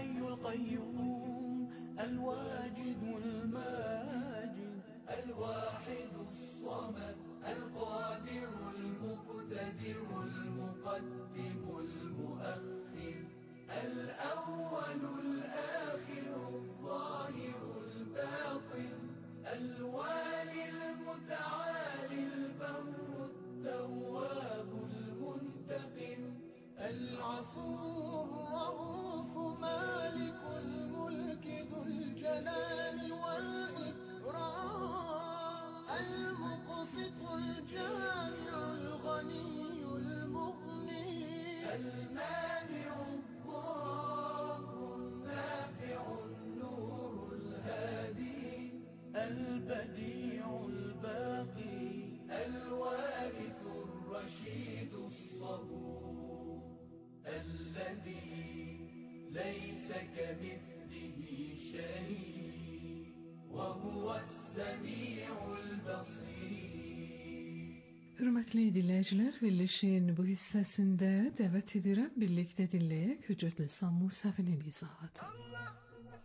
الحي القيوم الواجد الماجد الواحد الصمد القادر المقتدر المقدم المؤخر الأول الآخر الظاهر الباطن الوالي المتعالي البر التواب المنتقم العفو الرؤوف مالك الملك ذو الجلال والإكرام المقسط الجامع الغني المغني المانع الضار النافع النور الهادي البديع الباقي الوارث الرشيد الصبور الذي ليس كمثله شيء وهو السميع البصير. Hörmətli dinləyicilər, verilişin bu hissəsində dəvət edirəm birlikdə dinləyək Hüccət Lisan Musəvinin izahatı. Allah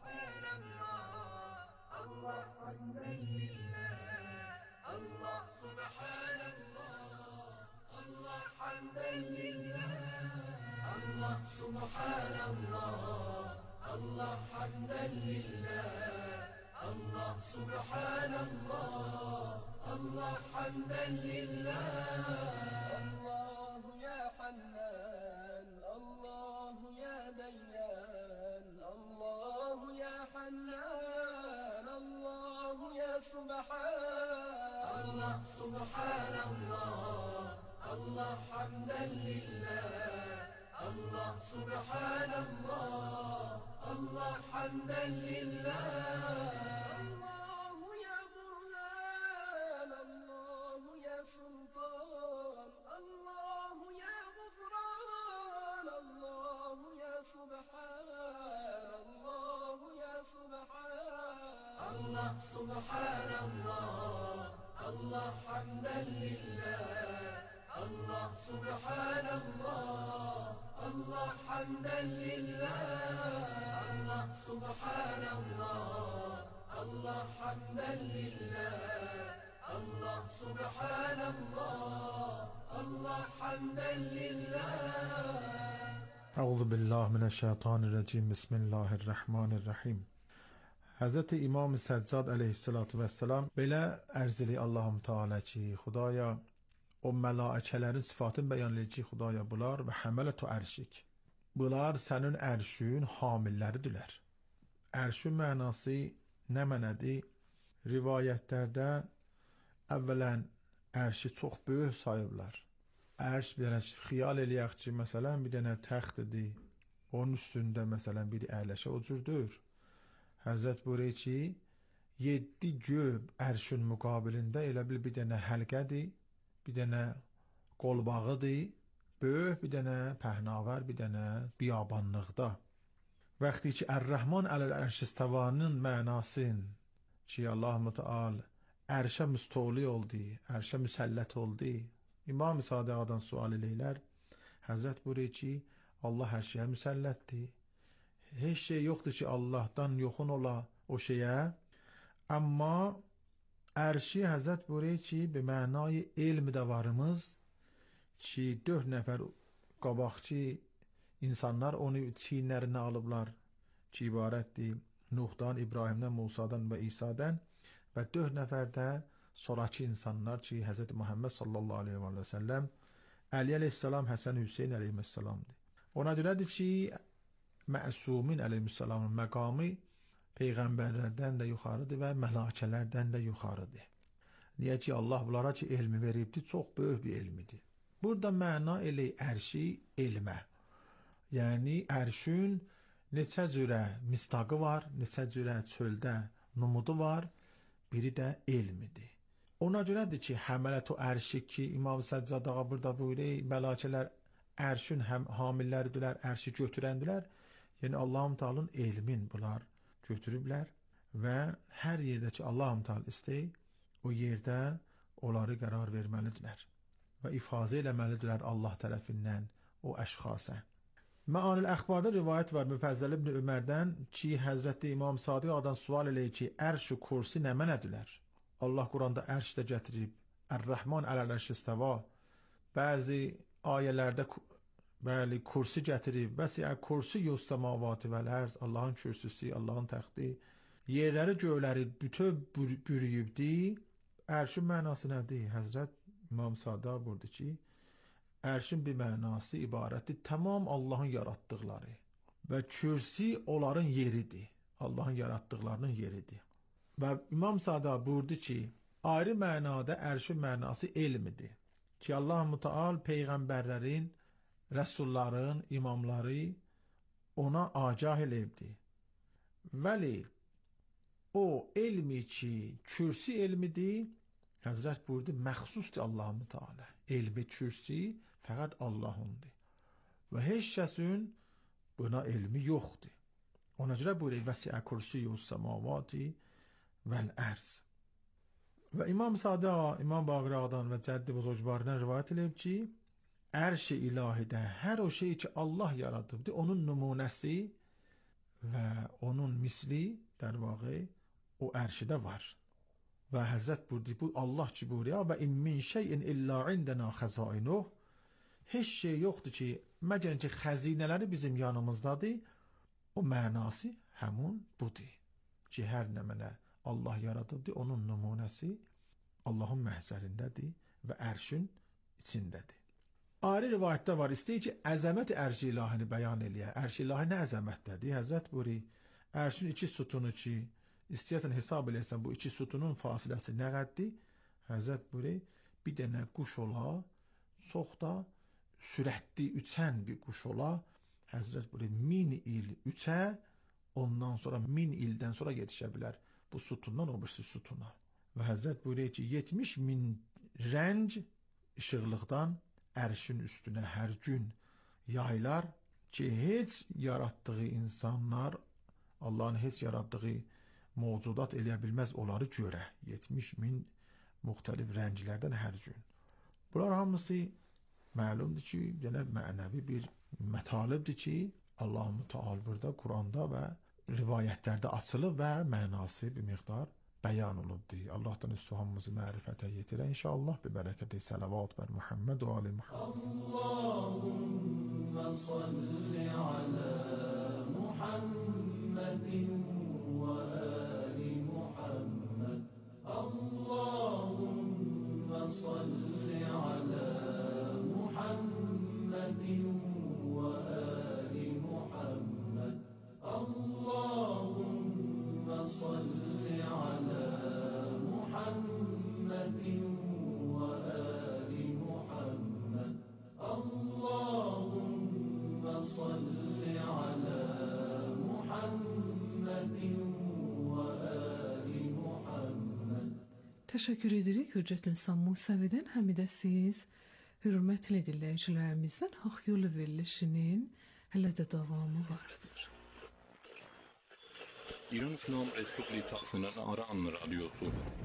hamdan lillah, Allah subhanallah, Allah hamdan lillah, Allah subhanallah, Allah hamdan lillah, Allah subhanallah, Allah hamdan lillah. Allah ya Hannan, Allah ya Dayyan, Allah ya Hannan, Allah ya Subhan. Allah subhanallah, Allah hamdan lillah, Allah subhanallah, Allah hamdan lillah. Allah ya Burhan, Allah ya Sultan, Allah ya Ghufran, Allah ya Subhan, Allah ya Subhan. Allah subhanallah, Allah hamdan lillah, Allah subhanallah, Allah hamdan lillah. Allah subhanallah, Allah hamdan lillah, Allah subhanallah, Allah hamdan lillah. اعوذ بالله من الشیطان الرجیم. بسم الله الرحمن الرحیم. Həzrət İmam Səccad əleyhissalatu vəssalam belə ərz edir Allahum Teala ki, Xudaya o mələkələrin sıfatını bəyan edir ki, Xudaya bunlar və həmələtu ərşik. Bunlar sənin ərşün hamilləridirlər. Ərşün mənası nə mənədir? Rivayətlərdə əvvələn ərşi çox böyük sayıblar. Ərş bir dənə xiyal eləyək ki, məsələn bir dənə təxtdir, onun üstündə məsələn bir əyləşə o cürdür. Həzrət buyuruyor ki, 7 göb ərşün müqabilində elə bir dənə həlqədir, bir dənə qolbağıdır, böyük bir dənə pəhnavər, bir dənə biyabanlıqda. Vaxtı ki, Ər-Rəhman əl-Ərş-İstəvanın mənasın ki, Allah-u Teala ərşə müstəvli oldu, ərşə müsəllət oldu. İmam-ı Sadiqadan sual eləyirlər. Həzrət buyuruyor ki, Allah hər şeyə müsəllətdir. Heç şey yoxdur ki, Allahdan yoxun ola o şeyə. Amma ərşi Həzrət buyuruyor ki, bir mənayı elm də varımız ki, 4 nəfər qabaqçı insanlar onu çiynlərinə alıblar ki, ibarətdir Nuhdan, İbrahimdən, Musadan və İsa'dan və 4 nəfər də sonraki insanlar ki, Həzrət Muhammed sallallahu aleyhi və səlləm, Əli əleyhissalam, Həsən Hüseyin əleyhissalamdır. Ona görədir ki, Məsumin əleyhissalamın məqamı peyğəmbərlərdən də yuxarıdır və mələkələrdən də yuxarıdır. Niyə ki, Allah bunlara ki, elmi veribdir, çox böyük bir elmidir. Burada məna elə ərşi elmə. Yəni, ərşün neçə cürə mistaqı var, neçə cürə çöldə numudu var, biri də elmidir. Ona görədir ki, həmələt o ərşi ki, İmam Səccad ağa burada buyuruyor, mələkələr ərşin hamilləridirlər, ərşi götürəndilər. Yəni, Allah-u Teala'nın elmin bunlar götürüblər və hər yerdə ki, Allah-u Teala istəyir, o yerdə onları qərar verməlidirlər və ifazə eləməlidirlər Allah tərəfindən o əşxasa. Məanil əxbarda rivayət var Müfəzzəl ibn Ömərdən ki, Həzrəti İmam Sadiq adan sual eləyir ki, ərş və kursi nə mənədirlər? Allah Quranda ərş də gətirib, Ər-Rəhman ələl-ərş istəva. Bəzi ayələrdə bəli kursi gətirib. Vəsiə kursi yüs-səmavati vəl-ərz, Allahın kürsüsü, Allahın təxti, yerləri göyləri bütöv bürüyübdi. Ərşin mənası nədir? Həzrət İmam Sadiq buyurdu ki, ərşin bir mənası ibarətdir, tamam Allahın yaratdıqları və kürsi onların yeridir, Allahın yaratdıqlarının yeridir. Və İmam Sadiq buyurdu ki, ayrı mənada ərşin mənası elmidir ki, Allah-u Müteal peyğəmbərlərin, rəsulların, imamları ona agah eləyibdi. Vəli o elmi ki, kürsi elmidir, Həzrət buyurdu, məxsusdur Allah-u Müteala. Elmi kürsi fəqət Allahındır. Və heç kəsin buna elmi yoxdur. Ona görə buyurur, vəsiə kürsiyyu səmavati vəl-ərz. Və İmam Sadiq, İmam Baqir Ağadan və Cəddi Buzurgvarından rivayət edib ki, ərş-i ilahidə hər o şey ki Allah yaradıbdır, onun nümunəsi və onun misli در واقع o ərşidə var. Və Həzrət buyurdu, bu Allah ki buyuruyor, və in min şeyin illa indena xəzainuh, heç şey yoxdur ki, məgər ki xəzinələri bizim yanımızdadır, o mənası həmun budur. Ki hər nə mənə Allah yaradıbdır, onun nümunəsi Allahın məhzərindədir və ərşin içindədir. Ayrı rivayətdə var, istəyir ki, əzəmət ərş-i ilahini bəyan eləyə. Ərş-i ilahi nə əzəmətdədir? Həzrət buyuruyor, ərşin iki sütunu ki, İstəyəsən hesab eləyəsən bu iki sütunun fasiləsi nə qəddir? Həzrət buyuruyor, bir dənə quş ola, çox da sürətli uçan bir quş ola. Həzrət buyuruyor, 1000 il uça, ondan sonra 1000 ildən sonra yetişə bilər bu sütundan o birisi sütuna. Və Həzrət buyuruyor ki, 70.000 rəng işıqlıqdan ərşin üstünə hər gün yaylar ki, heç yaratdığı insanlar, Allahın heç yaratdığı mövcudat eləyə bilməz onları görə. 70.000 müxtəlif rənglərdən hər gün. Bunlar hamısı məlumdur ki, yəni mənəvi bir mətalibdir ki, Allah-u Müteal burada Quranda və rivayətlərdə açılıb və mənası bir miqdar bəyan olubdur. Allahdan üstü hamımızı mərifətə yetirə inşallah. Bir bərəkəti salavat bər Muhammed və ali Muhammed. Allahümme salli ala Muhammedin ve ali Muhammed. Allahümme salli ala Muhammedin ve ali Muhammed. Allahümme salli ala Muhammedin ve ali Muhammed. Allahümme salli ala Muhammedin ve ali Muhammed. Təşəkkür edirik Hüccətli İnsan Musəvidən. Həm də siz hörmətli dinləyicilərimizdən Haqq Yolu verilişinin hələ də davamı vardır. İran İslam Respublikasının Aran Radyosu.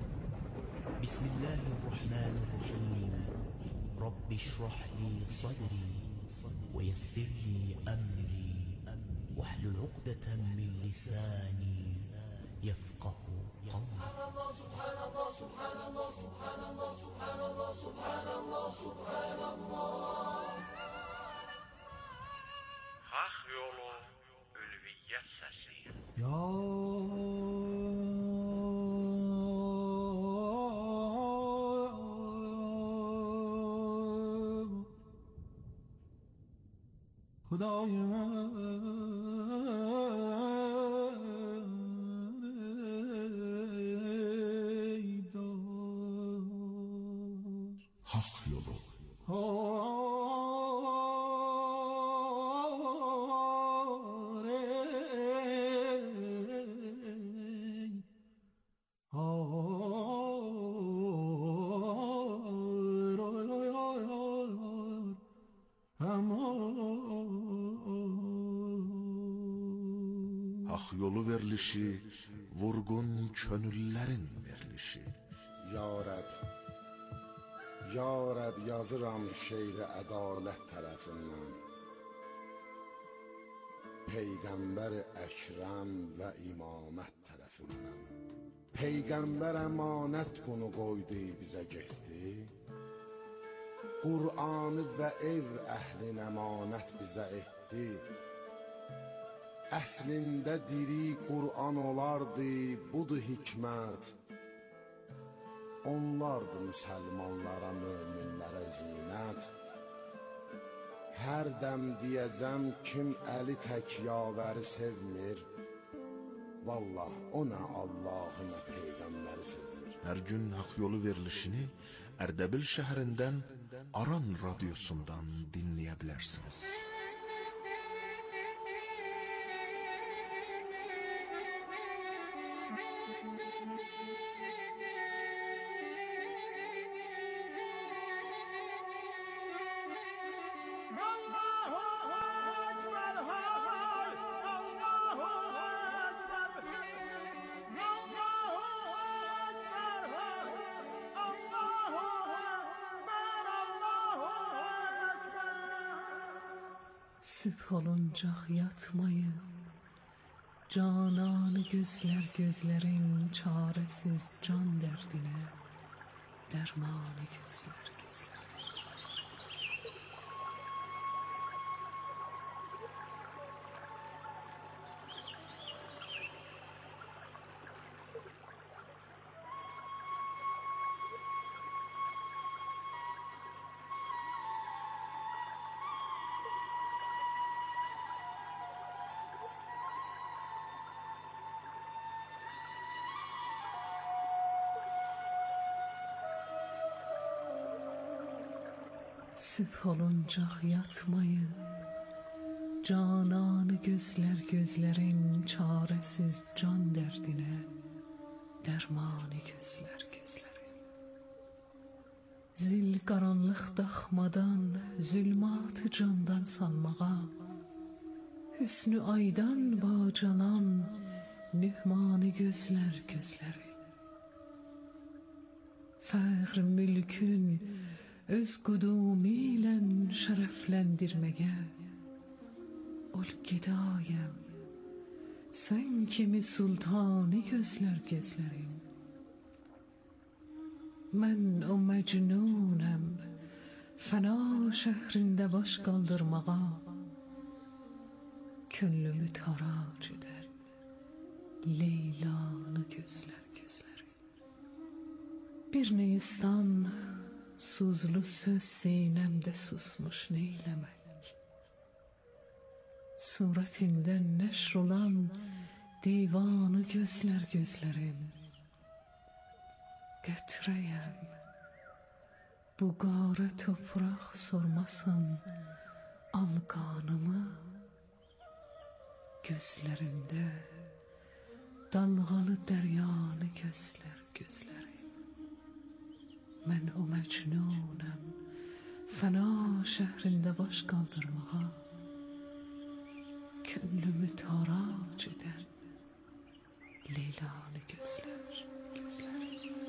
Bismillahirrahmanirrahim. Rabbi şrah li sadri ve yessir li emri ve hlul uqdeten min lisani yefqahu qawli. Subhanallah, subhanallah, subhanallah, subhanallah, subhanallah, subhanallah. Hak yolu ülviyyət səsi. Ya Hudayım Hak yolu. Hak yolu verilişi, vurgun könüllerin verilişi. Ya Rəb, Ya Rəb yazıram şeiri ədalət tərəfindən. Peyğəmbər Əkrəm və imamət tərəfindən. Peyğəmbər əmanət bunu qoydu bizə getdi. Qur'anı və ev əhlin əmanət bizə etdi. Əslində diri Qur'an olardı, budur hikmət. Onlardı müsəlmanlara, möminlərə zinət. Hər dəm deyəcəm kim əli tək yavəri sevmir, vallah o nə Allahı nə Peyğəmbəri sevmir. Hər gün haqq yolu verilişini Ərdəbil şəhərindən Aran radiosundan dinləyə bilərsiniz. Sübh oluncaq yatmayı, cananı gözlər gözlərin çarəsiz can dərdinə, dərmanı gözlər gözlərin. Sübh oluncaq yatmayı, cananı gözlər gözlərin çarəsiz can dərdinə, dərmanı gözlər gözlərin. Zil qaranlıq daxmadan, zülmatı candan salmağa, hüsnü aydan bacalan, nühmanı gözlər gözlərin. Fəxr mülkün öz qudumu ilə şərəfləndirməyə, ol gedayəm, sən kimi sultanı gözlər gözlərin. Mən o məcnunəm, fəna şəhrində baş qaldırmağa, könlümü tarac edən Leylanı gözlər gözlərin. Bir Neystan suzlu söz sinəmdə susmuş neyləmək, surətindən nəşr olan divanı gözlər gözlərin. Qətrəyəm, bu qarə topraq sormasın al qanımı, gözlərində dalğalı dəryanı gözlər gözlərin. Mən o məcnunəm, fəna şəhrində baş qaldırmağa, könlümü tarac edən Leylanı gözlər gözlərin.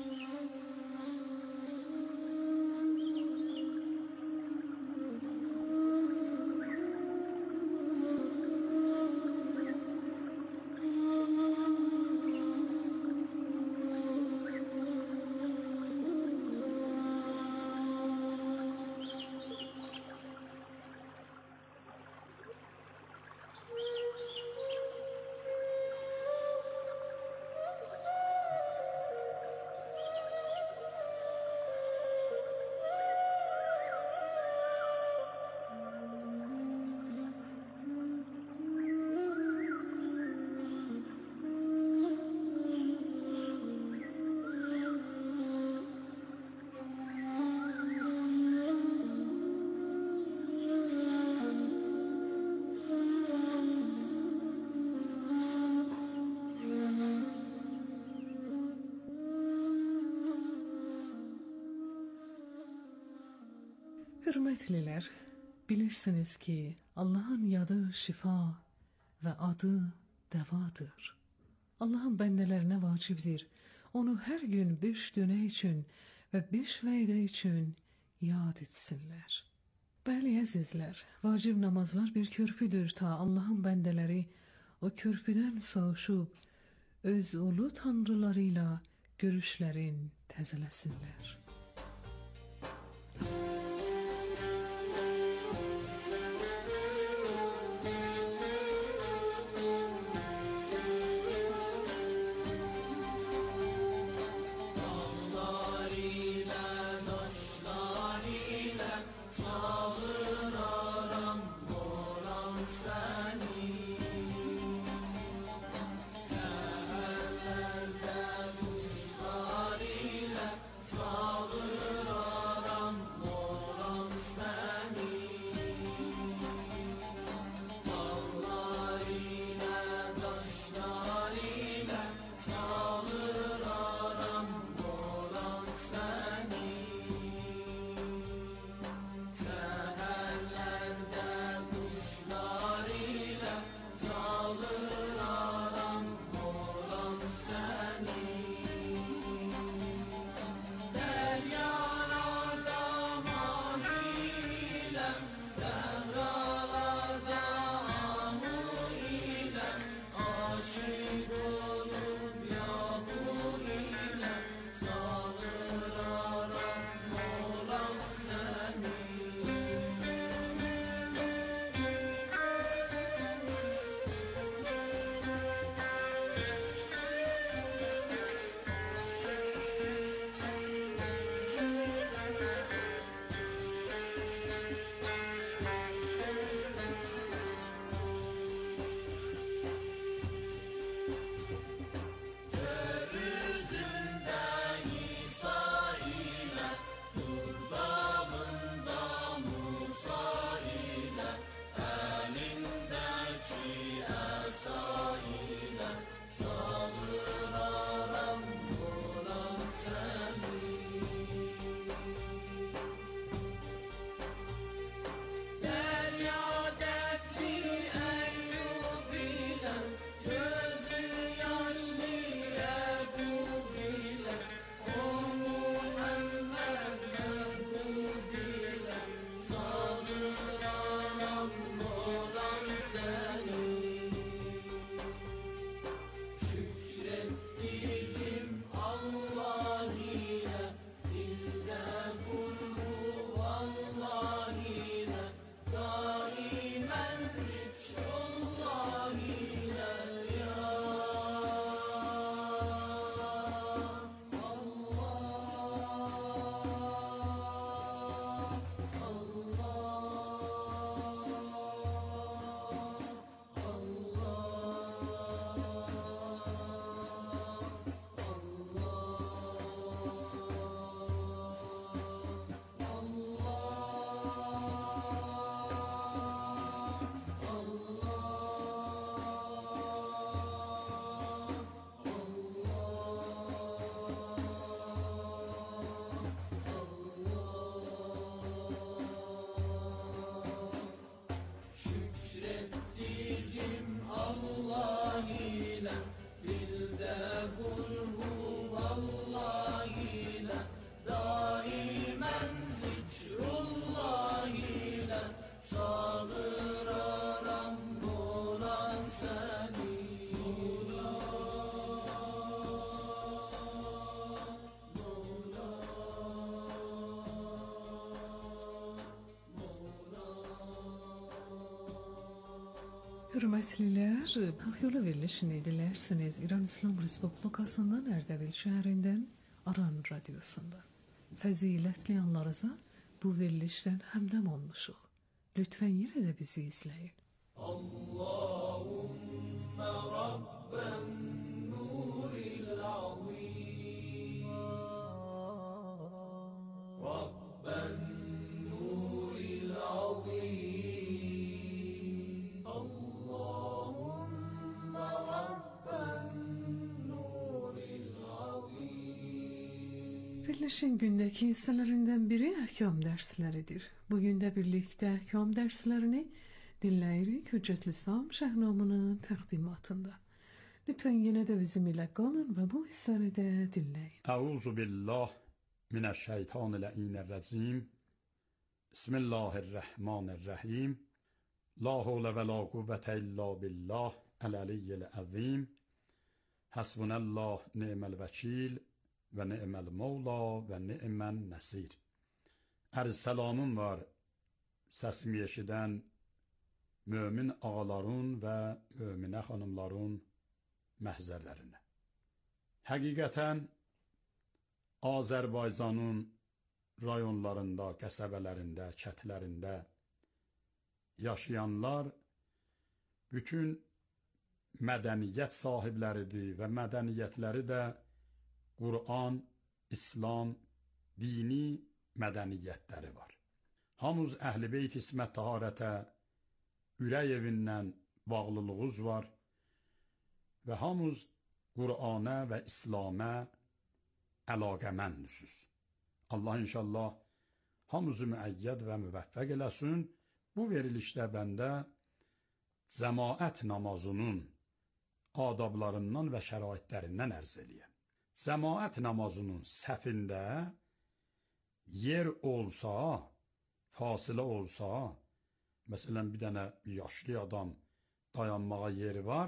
Hürmetlilər, bilirsiniz ki, Allahın yadı şifa və adı dəvadır. Allahın bəndələrinə vacibdir, onu hər gün 5 dönə üçün və 5 vədə üçün yad etsinlər. Bəli əzizlər, vacib namazlar bir körpüdür ta Allahın bəndələri o körpüdən savuşub öz ulu tanrılarıyla görüşlərin təzələsinlər. Hürmətlilər, Haqq Yolu verilişini dinləyirsiniz İran İslam Respublikasından Ərdəbil şəhərindən Aran Radiosunda. Fəzilətli anlarınıza bu verilişdən həmdəm olmuşuq. Lütfən yenə də bizi izləyin. Allahümme Rabben nuril azim Rabben nuril azim Allahümme Rabben nuril azim. Verilişin gündəki hissələrindən biri əhkam dərsləridir. Bugün də birlikdə əhkam dərslərini dinləyirik Hüccətül İslam Şəhnamının təqdimatında. Lütfən yenə də bizim ilə qalın və bu hissəni də dinləyin. Əuzu billah minəşşeytanirracim. بسم الله الرحمن الرحیم. لا حول ولا قوة الا بالله العلی العظیم. حسبنا الله نعم الوکیل و نعم المولا و نعم النصیر. Arz salamım var səsimi eşidən mömin ağaların və möminə xanımların məhzərlərinə. Həqiqətən Azərbaycanın rayonlarında, qəsəbələrində, kətlərində yaşayanlar bütün mədəniyyət sahibləridir və mədəniyyətləri də Qur'an, İslam, dini mədəniyyətləri var. Hamız Əhl-i Beyt İsmət Taharətə ürək evindən bağlılığınız var və hamız Qur'ana və İslamə əlaqəməndisiniz. Allah inşallah hamızı müəyyəd və müvəffəq eləsin. Bu verilişdə bəndə cəmaət namazının adablarından və şəraitlərindən ərz eləyəm. Cəmaət namazının səfində yer olsa, fasilə olsa, məsələn bir dənə yaşlı adam dayanmağa yeri var,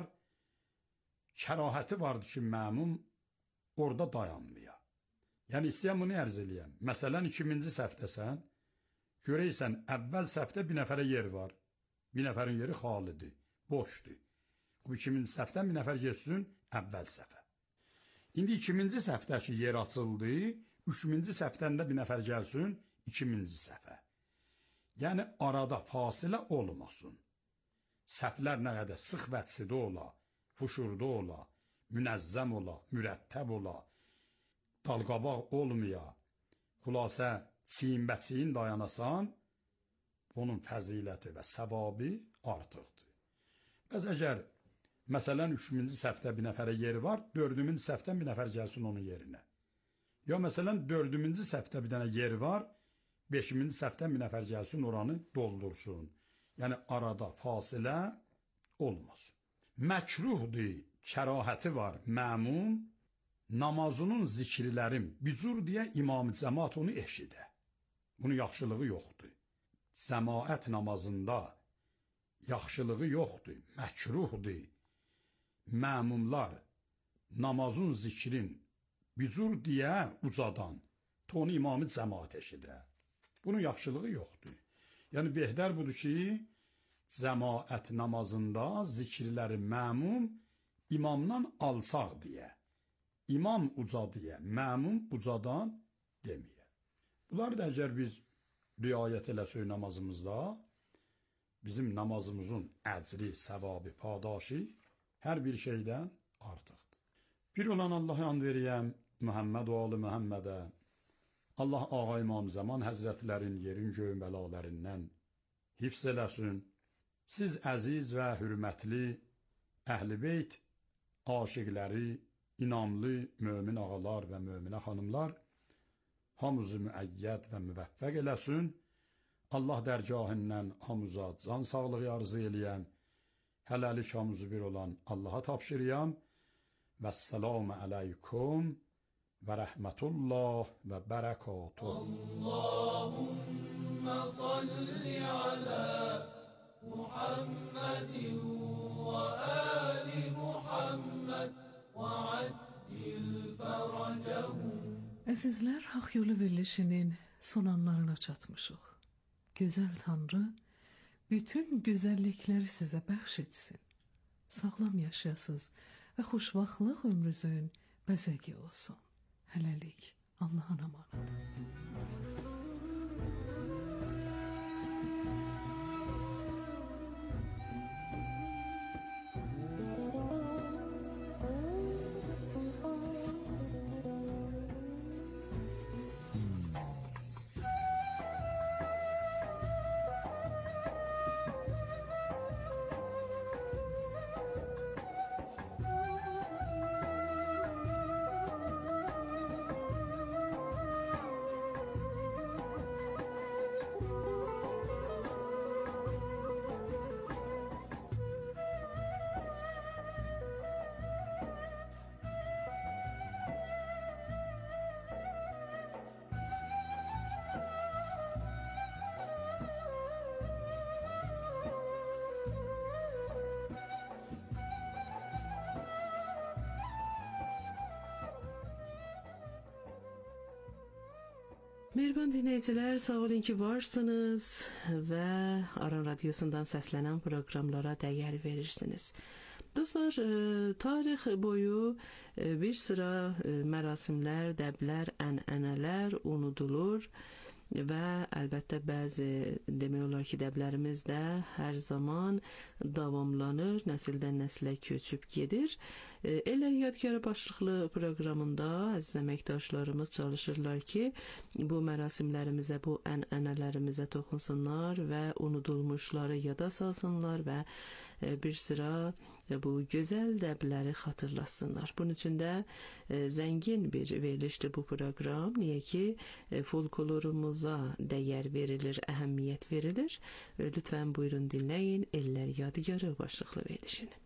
kərahəti vardır ki, məmum orada dayanmaya. Yəni istəyəm bunu ərz eləyəm. Məsələn 2000-ci səhvdəsən, görəysən əvvəl səhvdə bir nəfərə yer var, bir nəfərin yeri xalidir, boşdur. Bu 2000-ci səhvdən bir nəfər geçsin əvvəl səhvə. İndi 2000-ci səhvdəki yer açıldı, 3000-ci səhvdən də bir nəfər gəlsin 2000-ci səhvə. Yəni arada fasilə olmasın. Səhvlər nə qədər sıx vətsidə ola, fuşurda ola, münəzzəm ola, mürəttəb ola, dalqabaq olmaya, xülasə çiyin-bəçiyin dayanasan, bunun fəziləti və səvabı artıqdır. Bəs əgər, məsələn, 3000-ci səhvdə bir nəfərə yeri var, 4-cü səhvdən bir nəfər gəlsin onun yerinə. Ya məsələn, 4-cü səhvdə bir dənə yeri var, 5-ci səhvdən bir nəfər gəlsin, oranı doldursun. Yəni, arada fasilə olmasın. Məkruhdur, kərahəti var, məmum, namazının zikirlərim bücür deyə imam-ı cəmaat onu eşidə. Bunun yaxşılığı yoxdur. Cəmaət namazında yaxşılığı yoxdur, məkruhdur. Məmumlar namazın zikrin bücür deyə ucadan, onu imam-ı cəmaat eşidə. Bunun yaxşılığı yoxdur. Yəni, behdər budur ki, cəmaət namazında zikirləri məmum imamdan alsaq deyə. İmam uca deyə, məmum ucadan deməyə. Bunlar da əgər biz riayət eləsək namazımızda, bizim namazımızın əcri, səvabı, padaşı hər bir şeydən artıqdır. Bir olan Allah'a and veriyəm, Muhammed oğlu Muhammedə, Allah Ağa İmam Zaman Həzrətlərin yerin göyün bəlalərindən hifz eləsin. Siz əziz və hürmətli Əhl-i Beyt aşiqləri, inamlı mömin ağalar və möminə xanımlar hamızı müəyyəd və müvəffəq eləsin. Allah dərgahından hamıza can sağlığı arzu eləyəm. Hələlik hamızı bir olan Allaha tapşırıyam. Vəssalamu aleykum və rəhmətullah və bərəkatuh. Allahümme salli ala Muhammedin və ali Muhammed və addil fərəcəhum. Əzizlər, Haqq Yolu verilişinin son anlarına çatmışıq. Gözəl Tanrı bütün gözəllikləri sizə bəxş etsin. Sağlam yaşayasınız və xoşbaxtlıq ömrünüzün bəzəgi olsun. Hələlik, Allahın amanət. Mehriban dinləyicilər, sağ olun ki varsınız və Aran Radyosu'ndan səslənən proqramlara dəyər verirsiniz. Dostlar, tarix boyu bir sıra mərasimlər, dəblər, ənənələr unudulur və əlbəttə bəzi demək olar ki, dəblərimiz də hər zaman davamlanır, nəsildən nəslə köçüb gedir. Ellər Yadgarı başlıqlı proqramında əziz əməkdaşlarımız çalışırlar ki, bu mərasimlərimizə, bu ənənələrimizə toxunsunlar və unudulmuşları yada salsınlar və bir sıra bu gözəl dəbləri xatırlasınlar. Bunun üçün də zəngin bir verilişdir bu proqram. Niyə ki, folklorumuza dəyər verilir, əhəmiyyət verilir. Lütfən buyurun dinləyin Ellər Yadigarı başlıqlı verilişini.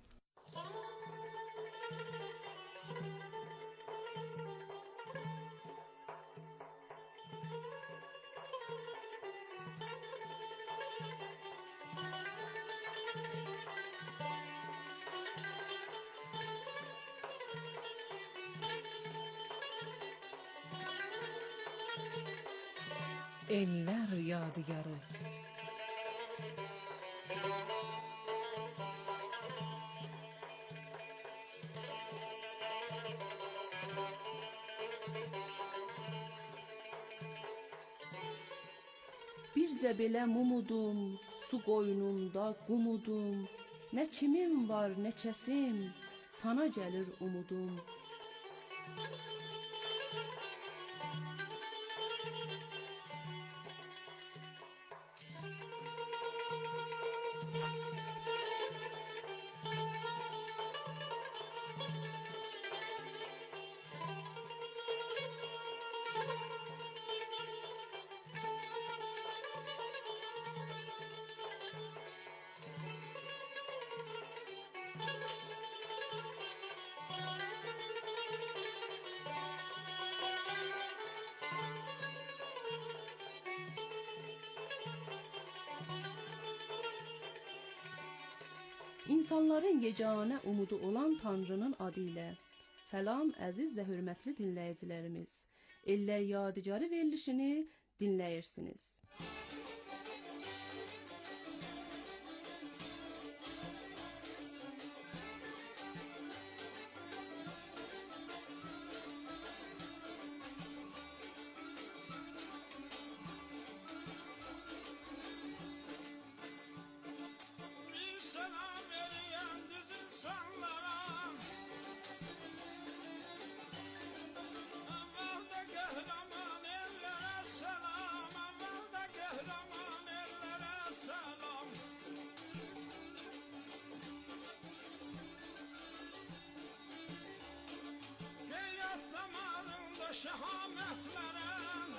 Ellər Yadigarı. Bircə belə mumudum, su qoynunda qumudum, nə kimim var, nə kəsim, sana gəlir umudum. İnsanların yeganə umudu olan Tanrının adı ilə. Salam əziz və hörmətli dinləyicilərimiz. Ellər Yadigarı verilişini dinləyirsiniz. Şehametlerem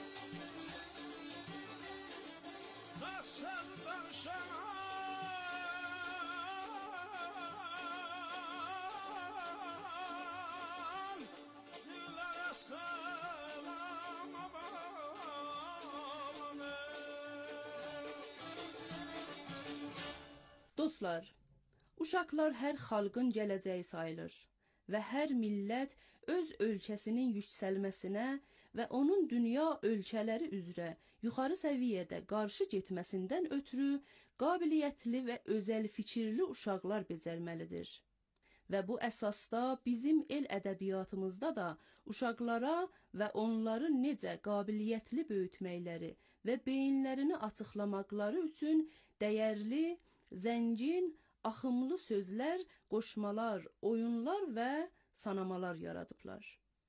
Taksızdan şehamet Dillere selam Dostlar, uşaqlar hər xalqın gələcəyi sayılır və hər millət öz ölkəsinin yüksəlməsinə və onun dünya ölkələri üzrə yuxarı səviyyədə qarşı getməsindən ötürü qabiliyyətli və özəl fikirli uşaqlar becərməlidir. Və bu əsasda bizim el ədəbiyyatımızda da uşaqlara və onları necə qabiliyyətli böyütməkləri və beyinlərini açıqlamaqları üçün dəyərli, zəngin, axımlı sözlər, qoşmalar, oyunlar və sanamalar yaradıblar.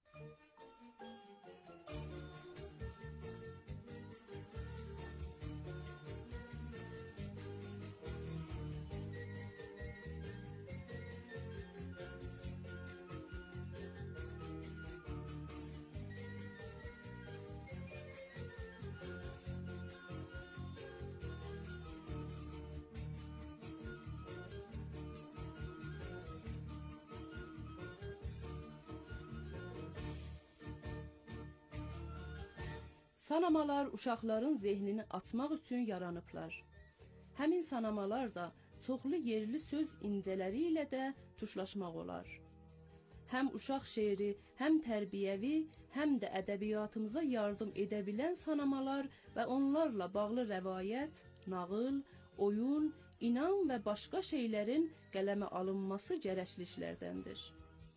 Sanamalar uşaqların zehnini açmaq üçün yaranıblar. Həmin sanamalar da çoxlu yerli söz incələri ilə də tuşlaşmaq olar. həm uşaq şeiri, həm tərbiyəvi, həm də ədəbiyyatımıza yardım edə bilən sanamalar və onlarla bağlı rəvayət, nağıl, oyun, inan və başqa şeylərin qələmə alınması gərəkliklərdəndir.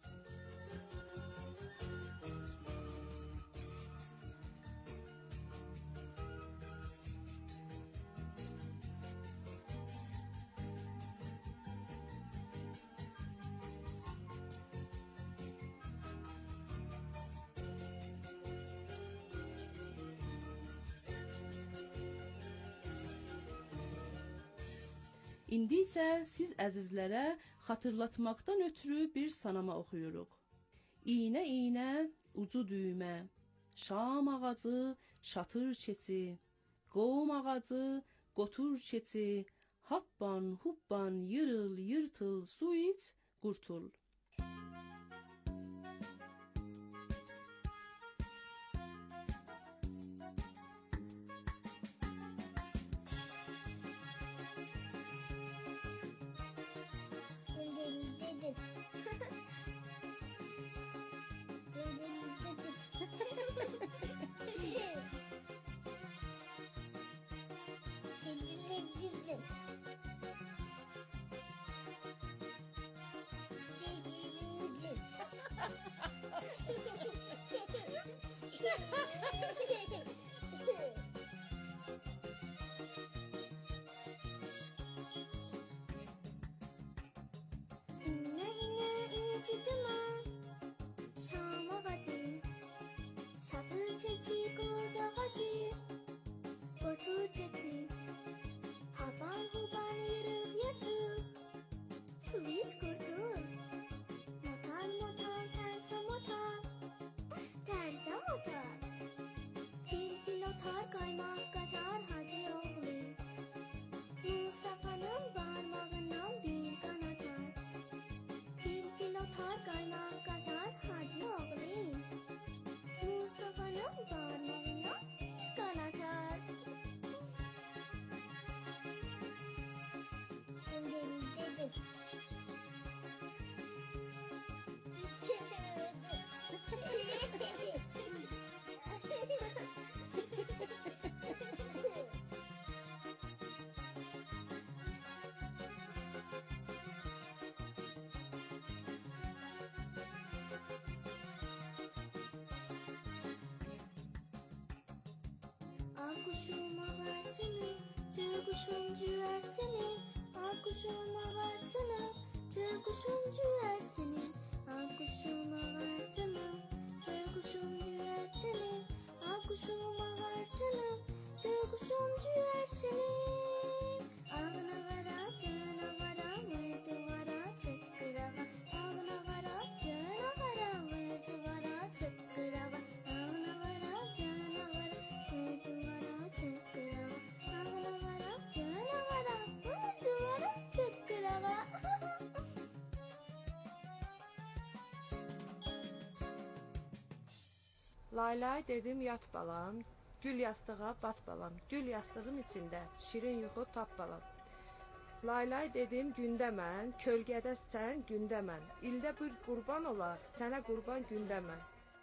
İndi isə siz əzizlərə xatırlatmaqdan ötürü bir sanama oxuyuruq. İynə iynə, ucu düymə, şam ağacı, şatır keçi, qovum ağacı, qotur keçi, happan, huppan, yırıl, yırtıl, su iç, qurtul. Akuşuma versene, cıguşum cüversene. Akuşuma versene, cıguşum cüversene. Akuşuma versene, cıguşum cüversene. Akuşuma versene, cıguşum cüversene. Ağına vara, cana vara, verdi vara, çıkkırava. Ağına vara, cana vara, verdi vara, çıkkırava. Ağına vara, cana vara, verdi vara, çıkkırava. Ağına vara, cana vara, verdi vara, çıkkırava. Laylay dedim yat balam, gül yastığa bat balam, gül yastığın içində şirin yuxu tap balam. Laylay dedim gündə mən, kölgədə sən, gündə mən. İldə bir qurban olar, sənə qurban gündə mən.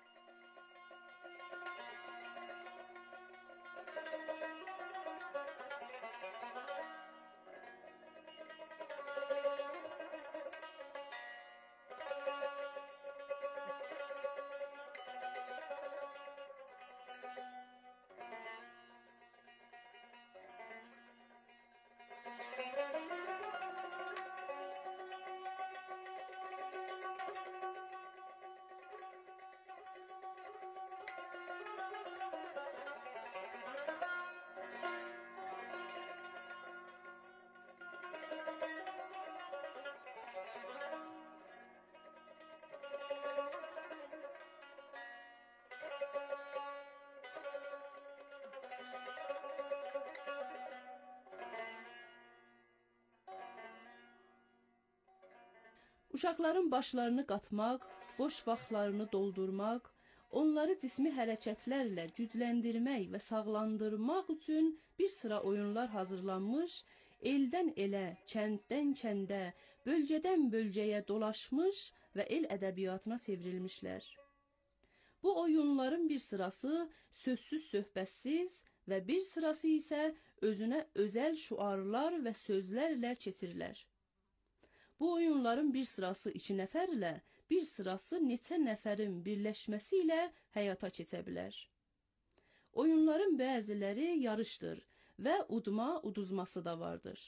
Uşaqların başlarını qatmaq, boş vaxtlarını doldurmaq, onları cismi hərəkətlərlə gücləndirmək və sağlandırmaq üçün bir sıra oyunlar hazırlanmış, eldən elə, kənddən kəndə, bölgədən bölgəyə dolaşmış və el ədəbiyyatına çevrilmişlər. Bu oyunların bir sırası sözsüz söhbətsiz və bir sırası isə özünə özəl şüarlar və sözlərlə keçirilir. Bu oyunların bir sırası 2 nəfərlə, bir sırası neçə nəfərin birləşməsi ilə həyata keçə bilər. Oyunların bəziləri yarışdır və uduzması da vardır.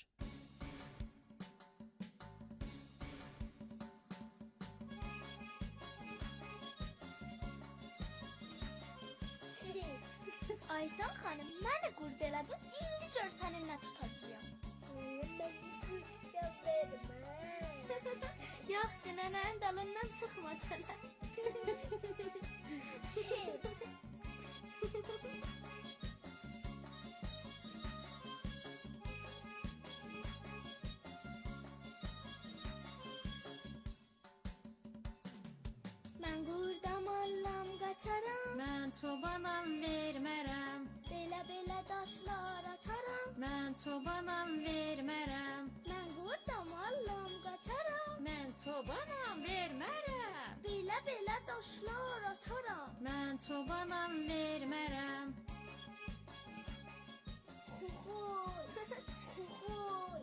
Aysan xanım, məni qurd elədin, indi gör sənin nə tutacağım. Mən qurd verməm. Yox, nənənin dalından çıxma çələ. Mən qurdam allam qaçaram. Mən çobanam vermərəm. Belə daşlar ataram. Mən çobanam vermərəm. Mən qurdam allam qaçaram. Mən çobanam vermərəm. Belə daşlar ataram. Mən çobanam vermərəm. Xuxoy. Xuxoy.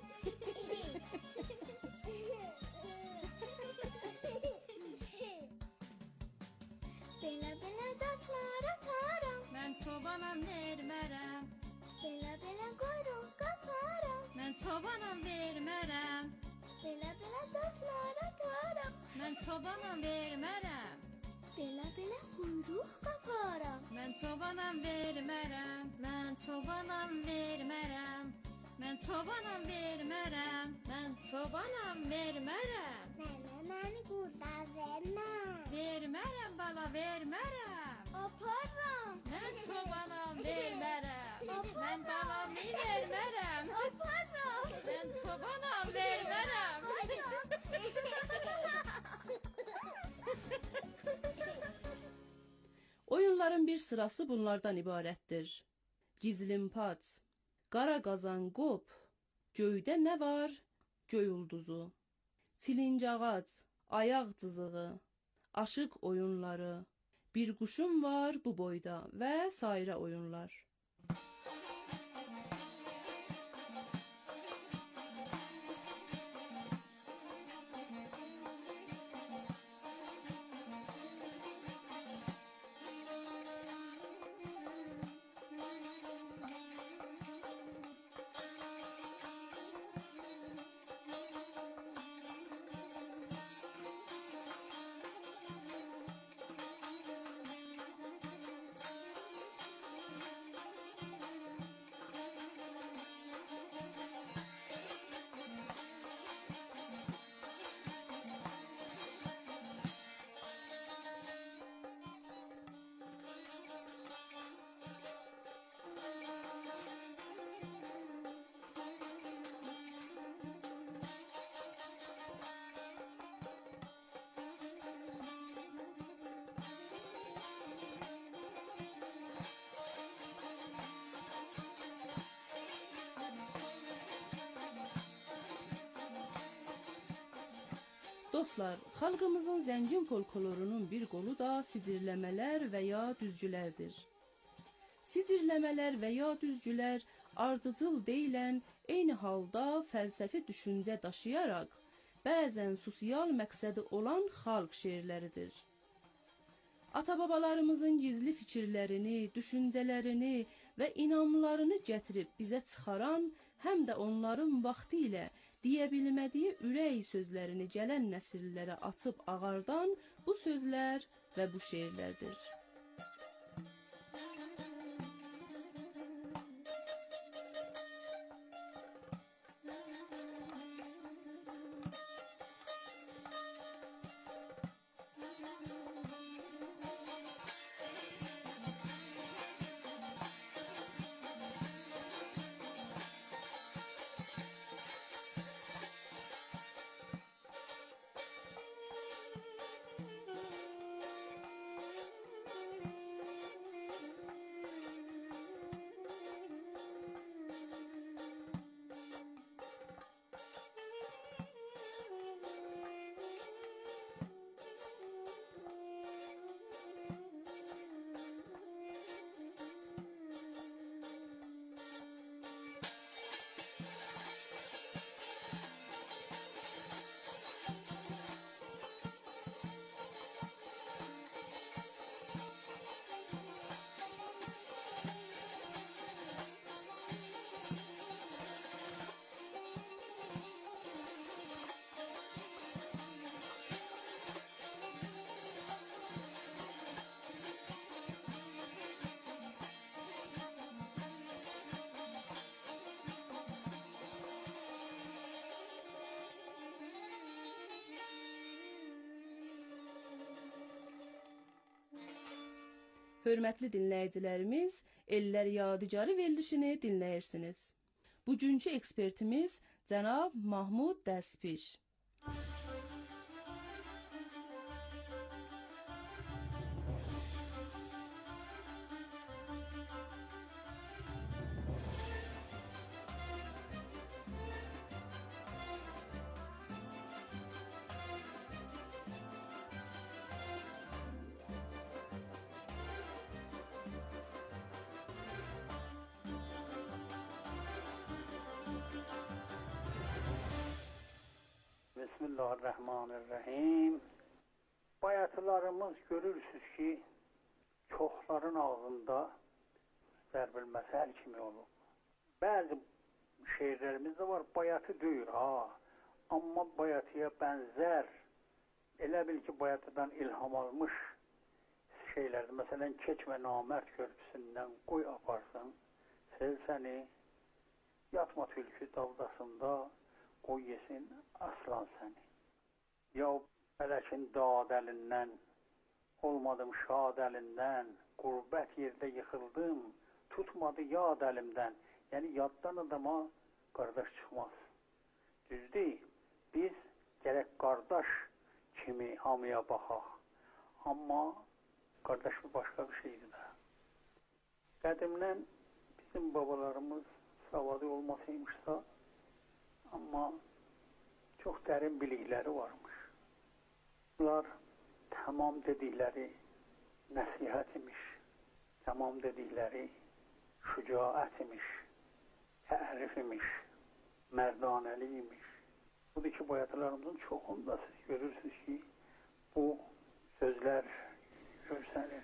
Belə daşlar ataram. Mən çobanam vermərəm. Belə quyruq qaparam. Mən çobanam vermərəm. Belə daşlar ataram. Mən çobanam vermərəm. Belə quyruq qaparam. Mən çobanam vermərəm. Mən çobanam vermərəm. Mən çobanam vermərəm. Mən çobanam vermərəm. Məni qurda verməm. Vermərəm bala, vermərəm. Aparram. Mən çobanam vermərəm. Mən balamı vermərəm. Aparram. Mən çobanam vermərəm. Oyunların bir sırası bunlardan ibarətdir. Gizlimpaç, qara qazan qop, göydə nə var? Göy ulduzu. Çilincağac, ayaq cızığı, aşıq oyunları, bir quşum var bu boyda və sairə oyunlar. Dostlar, xalqımızın zəngin folklorunun bir qolu da sicirləmələr və ya düzgülərdir. Sicirləmələr və ya düzgülər ardıcıl deyilən, eyni halda fəlsəfi düşüncə daşıyaraq, bəzən sosial məqsədi olan xalq şeirləridir. Ata-babalarımızın gizli fikirlərini, düşüncələrini və inamlarını gətirib bizə çıxaran, həm də onların vaxtı ilə deyə bilmədiyi ürək sözlərini gələn nəsillərə açıb ağardan bu sözlər və bu şeirlərdir. Hörmətli dinləyicilərimiz, Ellər Yadigarı verilişini dinləyirsiniz. Bugünkü ekspertimiz cənab Mahmud Dəspiş. Bismillahirrahmanirrahim. Bayatılarımız görürsünüz ki, çoxların ağzında zərbil məsəl kimi olur. Bəzi şeirlərimiz də var, bayatı deyir, amma bayatıya bənzər, elə bil ki, bayatıdan ilham almış şeylərdir. Məsələn, keçmə namərd körpüsündən qoy aparsın, sel səni, yatma tülkü davdasında, qoy yesin aslan səni. Ya fələkin dad əlindən, olmadım şad əlindən, qurbət yerdə yıxıldım, tutmadı yad əlimdən. Yəni, yaddan adama qardaş çıxmaz. Düzdür, biz gərək qardaş kimi hamıya baxaq. Amma qardaş bir başqa bir şeydir də. Qədimdən bizim babalarımız savadı olmasaymışsa, amma çox dərin bilikləri varmış. Bunlar tamam dedikləri nəsihət imiş, tamam dedikləri şücaət imiş, tərif imiş, mərdanəli imiş. Budur ki, bayatılarımızın çoxunda siz görürsünüz ki, bu sözlər görsənir.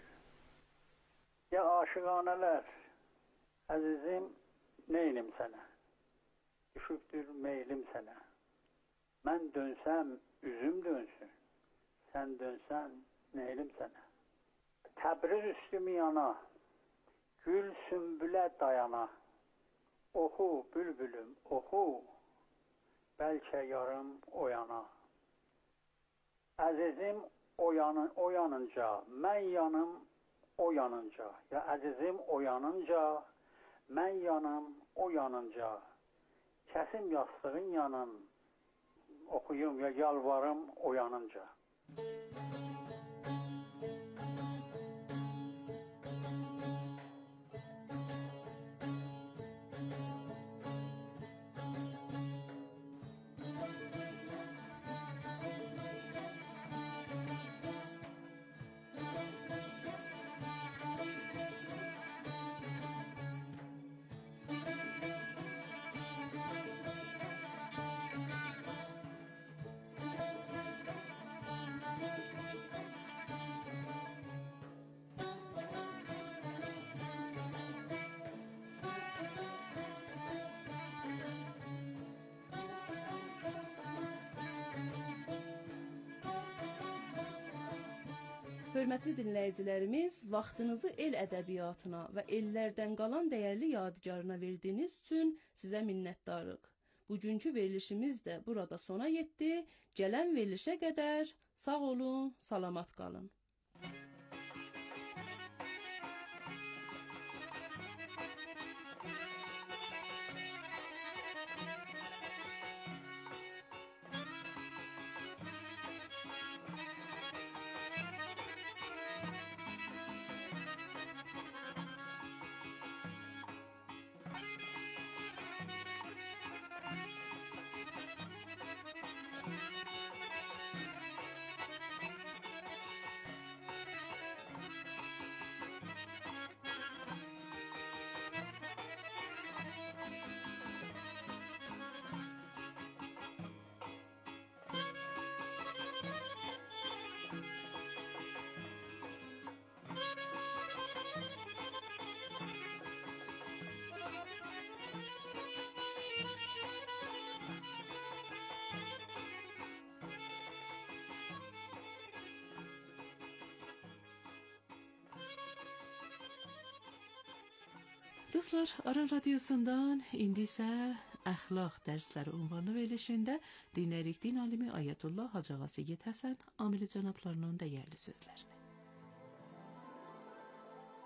Ya aşıqanələr, əzizim, neynim sənə? Düşübdür meylim sənə. Mən dönsəm, üzüm dönsün. Sən dönsən, neylim sənə? Təbriz üstümü yana, gül sümbülə dayana. Oxu, bülbülüm, oxu, bəlkə yarım oyana. Əzizim o yanınca, mən yanım o yanınca. Ya əzizim o yanınca, mən yanım o yanınca. Kəsim yastığın yanın, oxuyum ya yalvarım o yanınca. Hörmətli dinləyicilərimiz, vaxtınızı el ədəbiyyatına və ellərdən qalan dəyərli yadigarına verdiyiniz üçün sizə minnətdarıq. Bugünkü verilişimiz də burada sona yetdi. Gələn verilişə qədər sağ olun, salamat qalın. Dostlar, Aran Radyosu'ndan indi isə əxlaq dərsləri ünvanlı verilişində dinləyirik din alimi Ayətullah Hacı Ağa Seyid Həsən Amili cənablarının dəyərli sözlərini.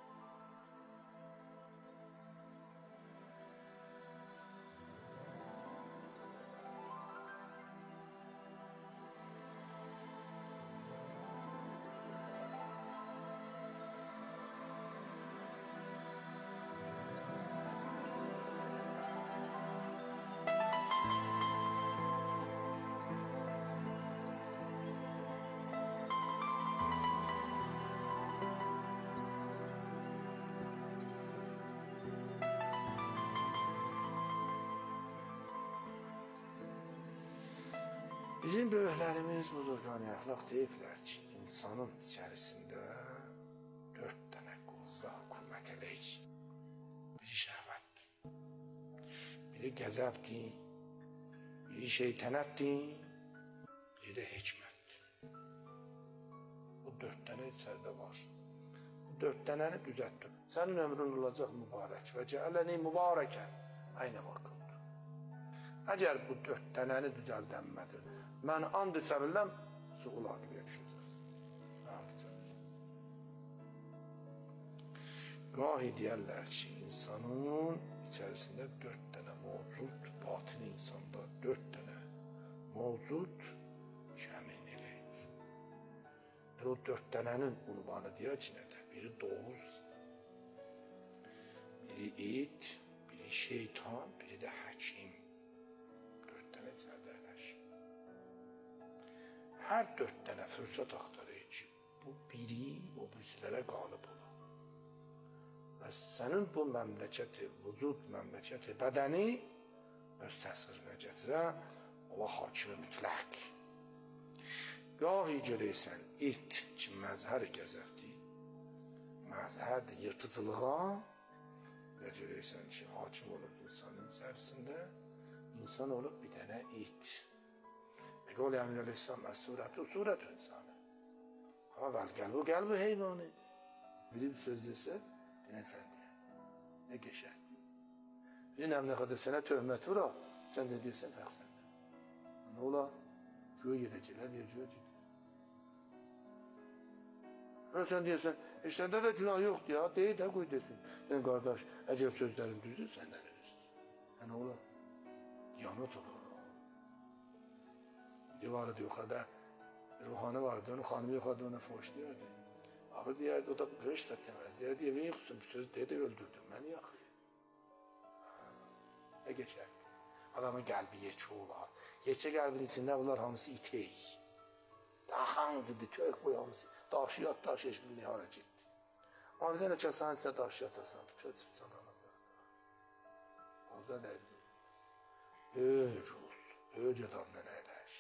Bizim böyüklərimiz buzurgani əxlaq deyiblər ki, insanın içərisində 4 dənə quvva, qüvvətələk. Biri şəhvətdir, biri qəzəbdir, biri şeytənətdir, biri də hikmətdir. Bu 4 dənə içəridə var. Bu 4 dənəni düzəltdir. Sənin ömrün olacaq mübarək və cəələni mübarəkən aynə vaxtdır. Əgər bu 4 dənəni düzəldənmədir, mən and içə biləm, suğul aqiləyə düşəcəksin. And içə biləm. Qahi deyərlər ki, insanın içərisində 4 dənə mövcud, batin insanda 4 dənə mövcud kəmin eləyik. O 4 dənənin unvanı deyək ki, nədir? Biri doğuz, biri it, biri şeytan, biri də həkim. 4 dənə içərdə ələşir. Hər 4 dənə fürsət axtarır ki, bu biri o birisilərə qalib olur. Və sənin bu məmləkəti, vücud məmləkəti, bədəni öz təsirinə gətirə, ola hakimi mütləq. Gahi görəysən, it ki, məzhər gəzərdir, məzhərdir yırtıcılığa və görəysən ki, hakim olub insanın içərisində, insan olub bir dənə it. Qol Əmir Əleyhisselam əs-surətu surət insanı. Amma vəl-qəlbu qəlbu heyvanı. Biri bir söz desə, deyəsən deyə. Nə qəşəkdir. Bir nə qədər sənə töhmət vura, sən də deyəsən həq səndə. Nə ola? Göy yerəcəklər, yer göy yerəcəklər. Sən deyəsən, səndə də günah yoxdur ya, deyil də qoy desin. Sən qardaş, əcəb sözlərin düzdür, səndən ölürsün. Nə ola? Diyanət olur. Bir vardı yuxarıda, ruhanı vardı, onun xanımı yuxarıda ona foş deyirdi. Axır deyərdi, o da heç sətləməz. Deyərdi, evin yıxsın, bir söz deyədi, öldürdüm. Məni yaxı. Nə geçərdi? Adamın qəlbi yekə olar. Yekə qəlbin içində bunlar hamısı itək. Daha hanzıdır, tök boy hamısı. Daşıyat, daş eşbir nihara getdi. Amma bir dənə kəsan içində daşıyat asan, tüpə çıxsan anacaq. Orada nədir? Böyük ol, böyük adamdan əyləş.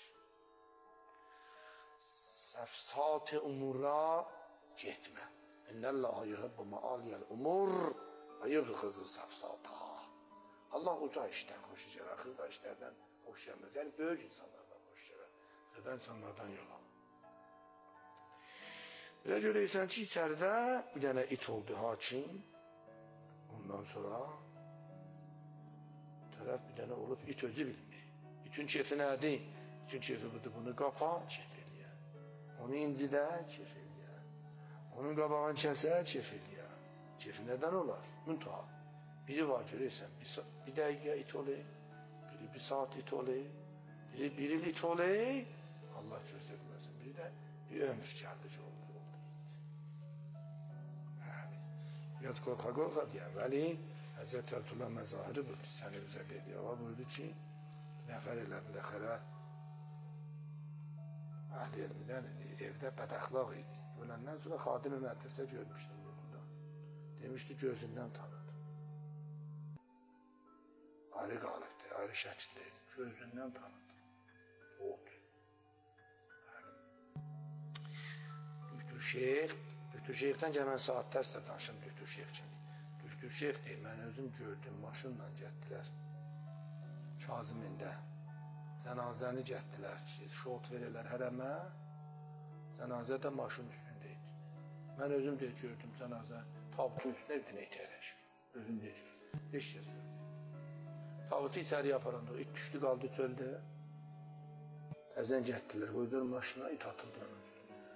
Səfsat-ı umura getmə. İnnəllaha yuhibbu ma'aliyəl umur və yubğızu səfsataha. Allah uca işdən xoş gələr, xırda işlərdən xoş gəlməz. Yəni böyük insanlardan xoş gələr, xırda insanlardan yola. Belə görəysən ki, içəridə bir dənə it oldu hakim. Ondan sonra tərəf bir dənə olub it özü bilmir. İtin kefi nədir? İtin kefi budur, bunu qapa, kef eləyər. Onu incidə, kef eləyər. Onun qabağını kəsə, kef eləyər. Kefi nədən olar? Müntəha. Biri var görəysən, bir dəqiqə it olayım, biri bir saat it olayım, biri bir il it olayım, Allah göstərməsin, biri də bir ömür gəldici oldu it. Bəli, biraz qorxa deyəm, vəli Həzrət Əltullah məzahiri bu, biz səni bizə qeydiyə var, buyurdu ki, nəfər elə biləxərə əhl-i elmidən idi, evdə bədəxlaq idi. Öləndən sonra xadim-i mədrəsə görmüşdüm yuxuda. Demişdi, gözündən tanıdı. Ayrı qalıbdı, ayrı şəkildəydi. Gözündən tanıdı. Oldu. Düktür Şeyxdən gələn saatlərsə danışım Düktür Şeyx kimi. Düktür Şeyx deyil, mən özüm gördüm, maşınla gətdilər. Kazımində. Cənazəni gətdilər, şot verirlər hərəmə. Cənazə də maşın üstündəydi. Mən özüm deyil gördüm cənazə. Tabutun üstünə bir dənə itələşir. Özüm deyil gördüm. Heç kəs gördüm. Tabutu içəriyə aparanda, it düşdü, qaldı çöldə. Əzən gətdilər, qoydur maşına, it atıldı onun üstünə.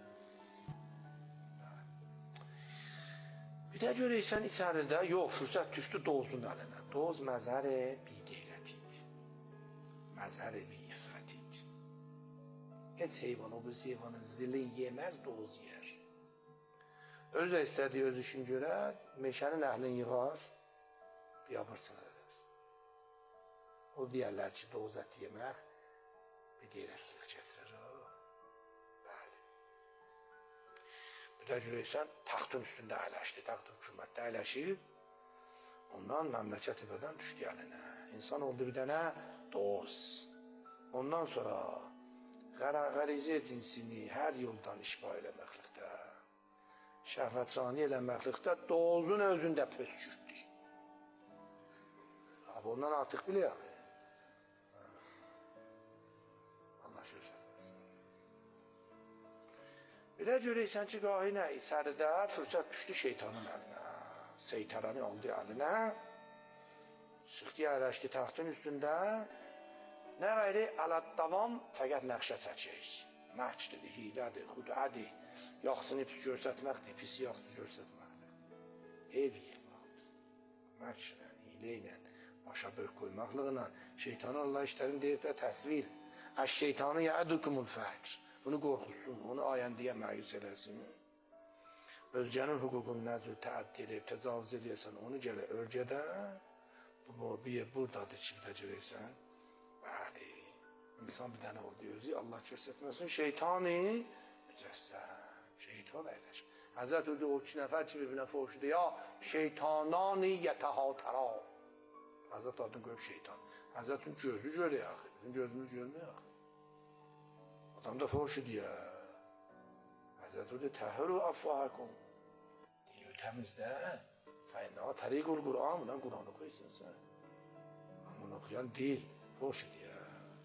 Bir də görəysən içəridə, yox, fürsət düşdü dozun əlinə. Doz məzəri bir qeyrət idi. Məzəri bir iffət idi. Heç heyvan, o birisi heyvanın zilin yeməz, doz yer. Öz də istədiyi öz işin görər, meşənin əhlini yığar, biabırçın edər. O deyərlər ki, doz əti yemək bir qeyrətçilik gətirir. Bəli. Bir də görəysən, taxtın üstündə əyləşdi, taxt hökumətdə əyləşib, ondan məmləkət bədən düşdü əlinə. İnsan oldu bir dənə doz. Ondan sonra Qərizə cinsini hər yoldan işba eləməklikdə, şəhvətsani eləməklikdə dozun özündə pöskürtdü. Ondan artıq biləyək. Allah göstərsin. Belə görəysən ki, qahi nə? İçəridə fürsət düşdü şeytanın əlinə. Seytaranı aldı əlinə. Çıxdı, əyləşdi taxtın üstündə. Nə qayri, davam fəqət nəqşə çəkək. Məhçlidir, hilədir, xudədir. Yaxsını pis görsətməkdir, pisi yaxsı görsətməkdir. Ev yığmaqdır. Məhçlə, hilə ilə, başa bölk qoymaqlığına şeytanın Allah işlərini deyib də təsvir. Əş-şeytanı yədukumul fəhş. Bunu qorxusun, onu ayəndiyə məyus eləsin. Özgənin hüququnu nəzür təəddi edib, təcavüz edəyəsən, onu gələ örgədə. Buradadır ki, bir də görəysən. Bəli, insan bir dənə oldu, özü Allah göstərməsin. Şeytani mücəssəm, şeytan əyləşmə. Həzrət öldü o 2 nəfər ki, bir-birinə foşudu. Ya şeytanani yətəhətərə. Həzrət adını qoyub şeytan. Həzrətin gözü görək axı, bizim gözümüz görməyək axı. Adam da foş idi ya. Həzrət öldü təhərü əffahəkum. Dili təmizdə. Fəynə təriqul Qur'an, bundan Qur'an oxuyursun sən. Bunu oxuyan deyil, foş idi ya.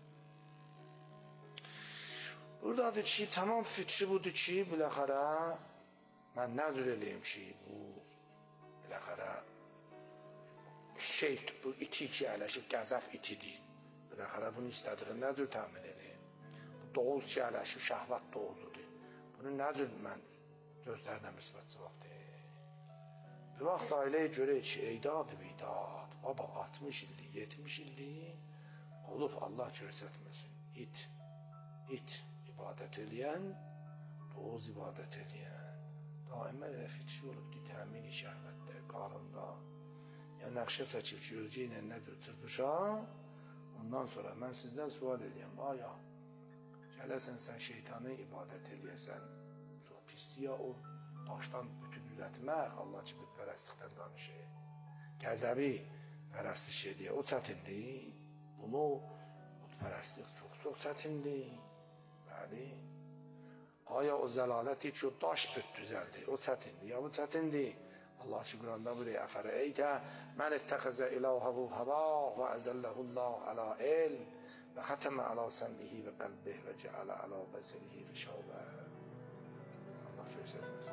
Buradadır ki, tamam fikri budur ki, biləxərə, mən nəzür eləyim ki, bu, biləxərə, şeyt, bu iti ki, ələşib, qəzəf itidir. Biləxərə, bunu istədiğin nəzür təmin edeyim. Bu doğuz ki, ələşib, şəhvət doğuzudur. Bunu nəzür mən gözlərinə müsbət cavab deyim. Bir vaxt ailəyə görək ki, eydadı bidat, baba 60 illik, 70 illik olub Allah görsətməsin. İt ibadət eləyən, doğuz ibadət eləyən, daimə elə fikri olubdur, təmini şəhvətdə, qarında. Yəni, nəqşə çəkib ki, özgə ilə nədir çırpışa, ondan sonra mən sizdən sual edəyəm, aya, gələsən sən şeytanı ibadət eləyəsən, çox pisdir ya o daşdan bütün düzətmək, Allah ki, bütpərəstlikdən danışır. Qəzəbi pərəstiş edir, o çətindir. Bunu bütpərəstlik çox çətindir. Bəli. Aya o zəlaləti ki, o daş büt düzəldir, o çətindir. Ya bu çətindir. Allah ki, Quranda buyuruyor, əfərə eytə, mən ittəxəzə ilahəhu həva və əzəlləhullah əla ilm və xətəmə əla səmmihi və qəlbih və cəalə əla bəsəlihi və şəvbə. Allah göstərməsin.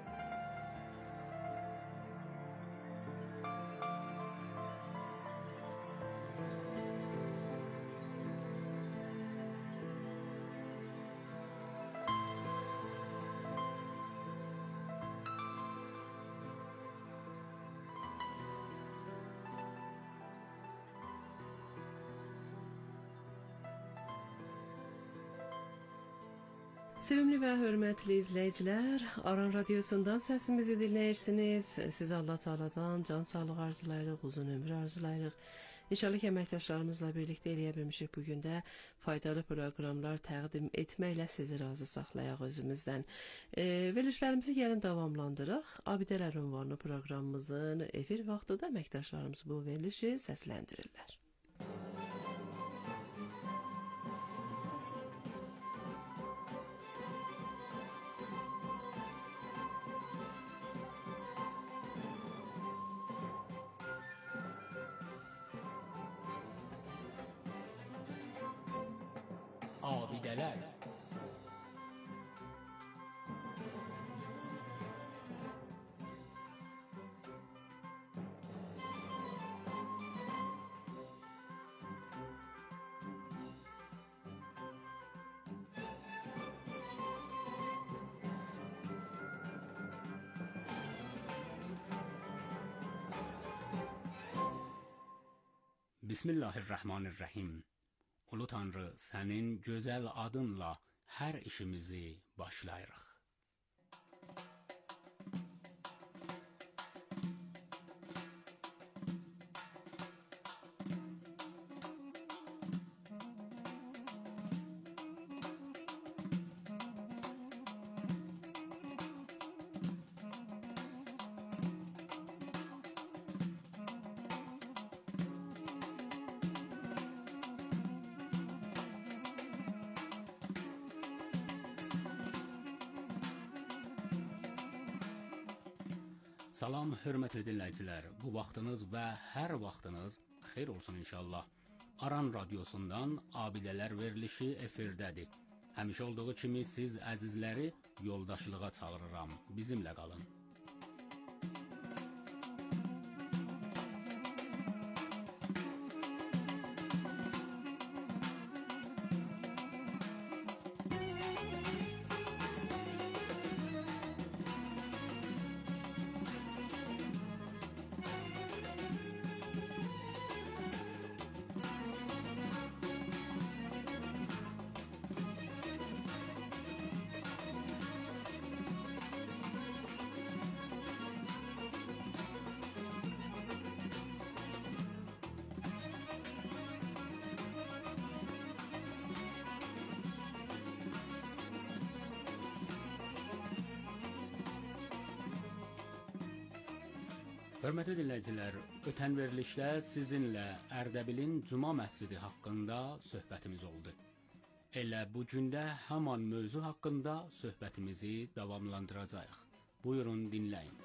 Sevimli və hörmətli izləyicilər, Aran Radiosundan səsimizi dinləyirsiniz. Sizə Allah Teala'dan can sağlığı arzulayırıq, uzun ömür arzulayırıq. İnşallah ki, əməkdaşlarımızla birlikdə eləyə bilmişik bugün də faydalı proqramlar təqdim etməklə sizi razı saxlayaq özümüzdən. Verilişlərimizi gəlin davamlandıraq. Abidələr ünvanlı proqramımızın efir vaxtıda əməkdaşlarımız bu verilişi səsləndirirlər. Abidələr. Bismillahirrahmanirrahim. Ulu Tanrı, sənin gözəl adınla hər işimizi başlayırıq. Salam, hörmətli dinləyicilər. Bu vaxtınız və hər vaxtınız xeyir olsun inşallah. Aran radiosundan Abidələr verilişi efirdədir. Həmişə olduğu kimi siz əzizləri yoldaşlığa çağırıram. Bizimlə qalın. Hörmətli dinləyicilər, ötən verilişdə sizinlə Ərdəbilin Cuma məscidi haqqında söhbətimiz oldu. Elə bu gündə həman mövzu haqqında söhbətimizi davamlandıracağıq. Buyurun, dinləyin.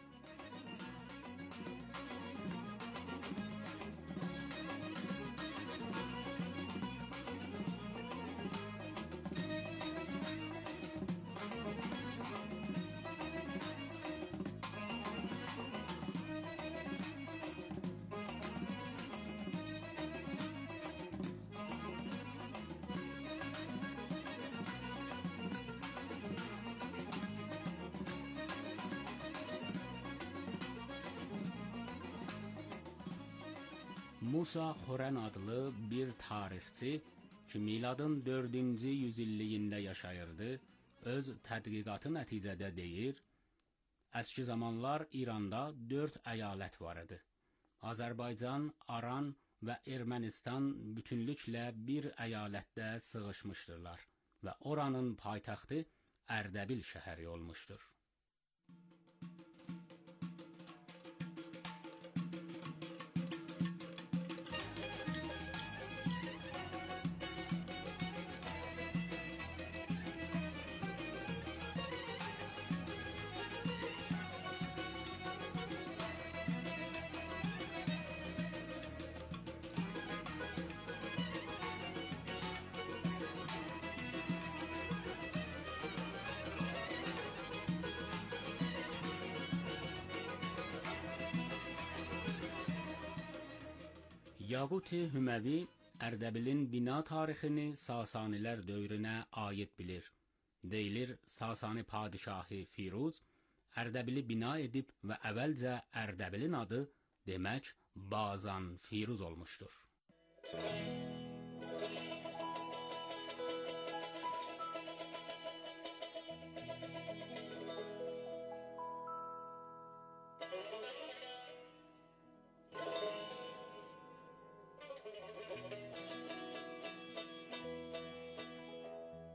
Musa Xorən adlı bir tarixçi ki, miladın 4-cü yüzilliyində yaşayırdı, öz tədqiqatı nəticədə deyir, əski zamanlar İranda 4 əyalət var idi. Azərbaycan, Aran və Ermənistan bütünlüklə bir əyalətdə sığışmışdırlar və oranın paytaxtı Ərdəbil şəhəri olmuşdur. Yaquti Hüməvi Ərdəbilin bina tarixini Sasanilər dövrünə aid bilir. Deyilir, Sasani padişahı Firuz Ərdəbili bina edib və əvvəlcə Ərdəbilin adı demək Bazan Firuz olmuşdur.